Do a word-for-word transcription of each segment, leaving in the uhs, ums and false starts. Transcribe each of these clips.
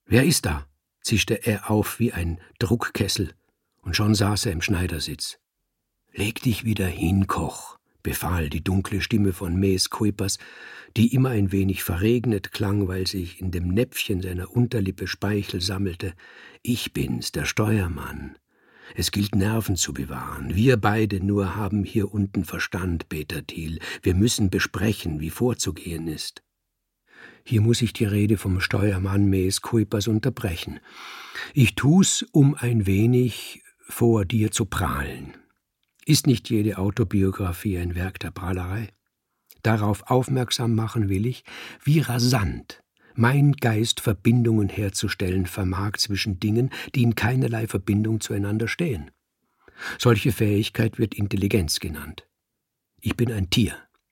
»Wer ist da?« zischte er auf wie ein Druckkessel, und schon saß er im Schneidersitz. »Leg dich wieder hin, Koch«, befahl die dunkle Stimme von Mees Kuipers, die immer ein wenig verregnet klang, weil sich in dem Näpfchen seiner Unterlippe Speichel sammelte. »Ich bin's, der Steuermann. Es gilt, Nerven zu bewahren. Wir beide nur haben hier unten Verstand, Peter Thiel. Wir müssen besprechen, wie vorzugehen ist.« Hier muss ich die Rede vom Steuermann Mees Kuipers unterbrechen. Ich tu's, um ein wenig vor dir zu prahlen. Ist nicht jede Autobiografie ein Werk der Prahlerei? Darauf aufmerksam machen will ich, wie rasant mein Geist Verbindungen herzustellen vermag zwischen Dingen, die in keinerlei Verbindung zueinander stehen. Solche Fähigkeit wird Intelligenz genannt. Ich bin ein Tier.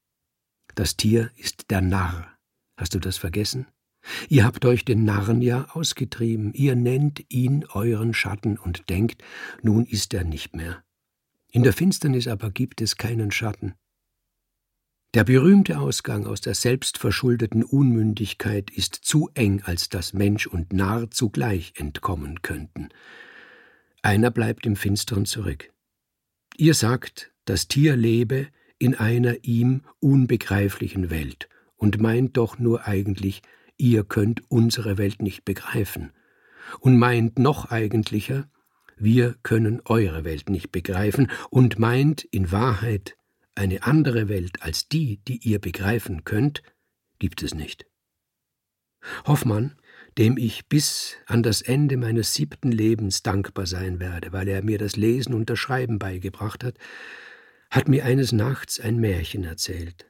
Das Tier ist der Narr. Hast du das vergessen? Ihr habt euch den Narren ja ausgetrieben. Ihr nennt ihn euren Schatten und denkt, nun ist er nicht mehr. In der Finsternis aber gibt es keinen Schatten. Der berühmte Ausgang aus der selbstverschuldeten Unmündigkeit ist zu eng, als dass Mensch und Narr zugleich entkommen könnten. Einer bleibt im Finstern zurück. Ihr sagt, das Tier lebe in einer ihm unbegreiflichen Welt und meint doch nur eigentlich, ihr könnt unsere Welt nicht begreifen. Und meint noch eigentlicher, wir können eure Welt nicht begreifen und meint in Wahrheit, eine andere Welt als die, die ihr begreifen könnt, gibt es nicht. Hoffmann, dem ich bis an das Ende meines siebten Lebens dankbar sein werde, weil er mir das Lesen und das Schreiben beigebracht hat, hat mir eines Nachts ein Märchen erzählt.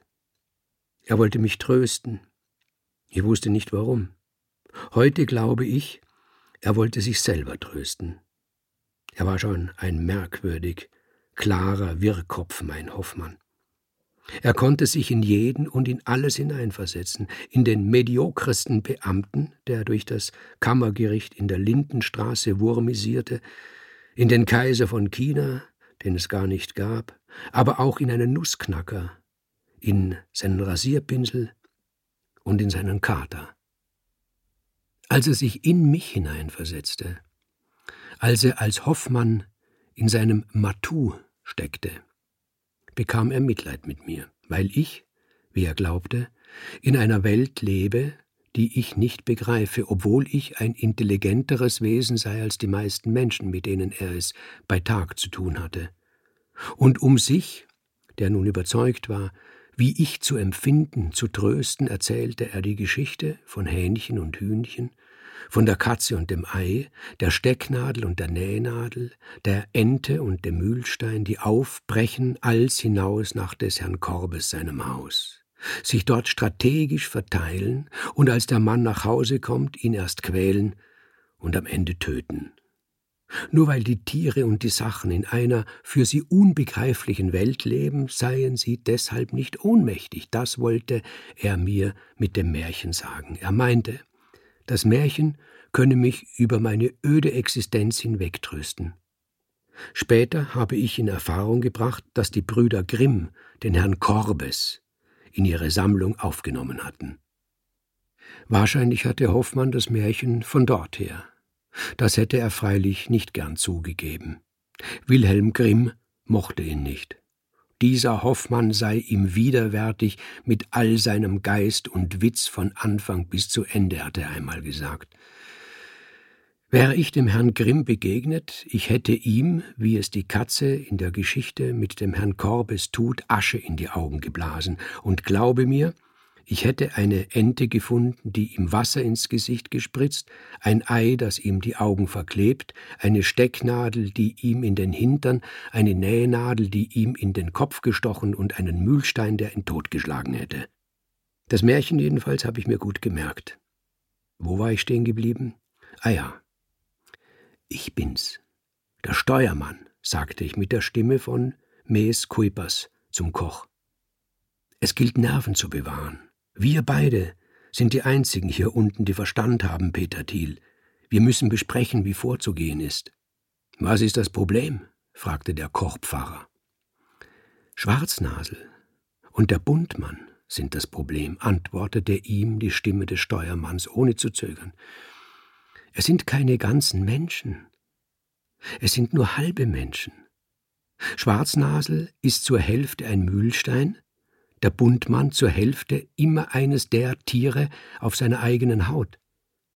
Er wollte mich trösten. Ich wusste nicht warum. Heute glaube ich, er wollte sich selber trösten. Er war schon ein merkwürdig klarer Wirrkopf, mein Hoffmann. Er konnte sich in jeden und in alles hineinversetzen, in den mediokresten Beamten, der durch das Kammergericht in der Lindenstraße wurmisierte, in den Kaiser von China, den es gar nicht gab, aber auch in einen Nussknacker, in seinen Rasierpinsel und in seinen Kater. Als er sich in mich hineinversetzte, als er als Hoffmann in seinem Matou steckte, bekam er Mitleid mit mir, weil ich, wie er glaubte, in einer Welt lebe, die ich nicht begreife, obwohl ich ein intelligenteres Wesen sei als die meisten Menschen, mit denen er es bei Tag zu tun hatte. Und um sich, der nun überzeugt war, wie ich zu empfinden, zu trösten, erzählte er die Geschichte von Hähnchen und Hühnchen, von der Katze und dem Ei, der Stecknadel und der Nähnadel, der Ente und dem Mühlstein, die aufbrechen als hinaus nach des Herrn Korbes seinem Haus, sich dort strategisch verteilen und als der Mann nach Hause kommt, ihn erst quälen und am Ende töten. Nur weil die Tiere und die Sachen in einer für sie unbegreiflichen Welt leben, seien sie deshalb nicht ohnmächtig. Das wollte er mir mit dem Märchen sagen. Er meinte, das Märchen könne mich über meine öde Existenz hinwegtrösten. Später habe ich in Erfahrung gebracht, dass die Brüder Grimm den Herrn Korbes in ihre Sammlung aufgenommen hatten. Wahrscheinlich hatte Hoffmann das Märchen von dort her. Das hätte er freilich nicht gern zugegeben. Wilhelm Grimm mochte ihn nicht. Dieser Hoffmann sei ihm widerwärtig mit all seinem Geist und Witz von Anfang bis zu Ende, hatte er einmal gesagt. Wäre ich dem Herrn Grimm begegnet, ich hätte ihm, wie es die Katze in der Geschichte mit dem Herrn Korbes tut, Asche in die Augen geblasen, und glaube mir, ich hätte eine Ente gefunden, die ihm Wasser ins Gesicht gespritzt, ein Ei, das ihm die Augen verklebt, eine Stecknadel, die ihm in den Hintern, eine Nähnadel, die ihm in den Kopf gestochen und einen Mühlstein, der ihn totgeschlagen hätte. Das Märchen jedenfalls habe ich mir gut gemerkt. Wo war ich stehen geblieben? Ah ja, ich bin's, der Steuermann, sagte ich mit der Stimme von Mees Kuipers zum Koch. Es gilt, Nerven zu bewahren. Wir beide sind die Einzigen hier unten, die Verstand haben, Peter Thiel. Wir müssen besprechen, wie vorzugehen ist. Was ist das Problem? Fragte der Kochpfarrer. Schwarznasel und der Buntmann sind das Problem, antwortete ihm die Stimme des Steuermanns ohne zu zögern. Es sind keine ganzen Menschen. Es sind nur halbe Menschen. Schwarznasel ist zur Hälfte ein Mühlstein, der Buntmann zur Hälfte immer eines der Tiere auf seiner eigenen Haut.